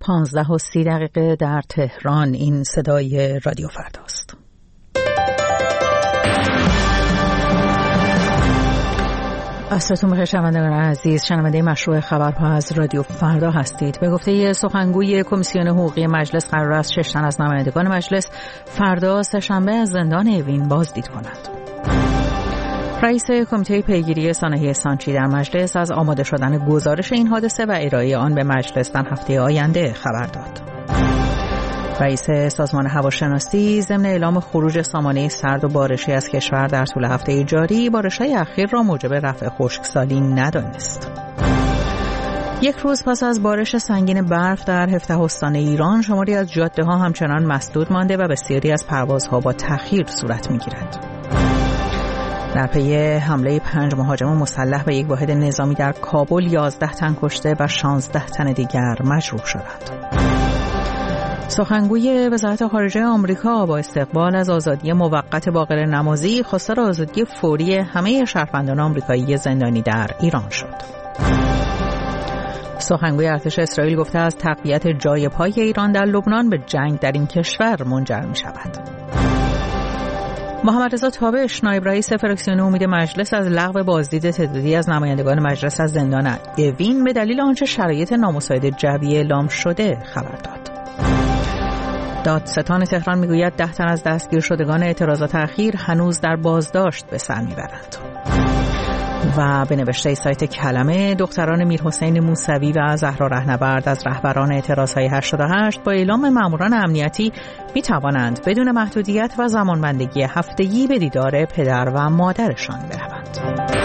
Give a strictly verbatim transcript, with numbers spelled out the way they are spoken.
پانزده و سی دقیقه در تهران. این صدای رادیو فرداست. عصرتون بخیر شنوندگان عزیز. شنونده مشروع خبرها از رادیو فردا هستید. به گفته سخنگوی کمیسیون حقوقی مجلس قرار است شش تن از نمایندگان مجلس فردا سه‌شنبه از زندان اوین بازدید کنند. رئیس کمیته پیگیری سانحه سانچی در مجلس از آماده شدن گزارش این حادثه و ارائه آن به مجلس در هفته آینده خبر داد. رئیس سازمان هواشناسی ضمن اعلام خروج سامانه سرد و بارشی از کشور در طول هفته جاری، بارش‌های اخیر را موجب رفع خشکسالی ندانست. یک روز پس از بارش سنگین برف در هفده استان ایران، شماری از جاده‌ها همچنان مسدود مانده و بسیاری از پروازها با تأخیر صورت می‌گیرد. در پی حمله پنج مهاجم مسلح به یک واحد نظامی در کابل، یازده تن کشته و شانزده تن دیگر مجروح شدند. سخنگوی وزارت خارجه آمریکا با استقبال از آزادی موقت باقر نمازی، خواستار آزادی فوری همه شهروندان آمریکایی زندانی در ایران شد. سخنگوی ارتش اسرائیل گفته از تقویت جای پای ایران در لبنان به جنگ در این کشور منجر می شود. محمد رضا تابش، نایب رئیس فراکسیون امید مجلس، از لغو بازدید تعدادی از نمایندگان مجلس از زندان اوین به دلیل آنچه شرایط نامساعد جوی اعلام شده خبر داد. دادستان تهران میگوید ده تن از دستگیر شدگان اعتراضات اخیر هنوز در بازداشت به سر میبرند. و به نوشته سایت کلمه، دختران میرحسین موسوی و زهرا رهنورد از رهبران اعتراضهای هشتاد و هشت با اعلام ماموران امنیتی می توانند بدون محدودیت و زمانبندی هفتگی به دیدار پدر و مادرشان بروند.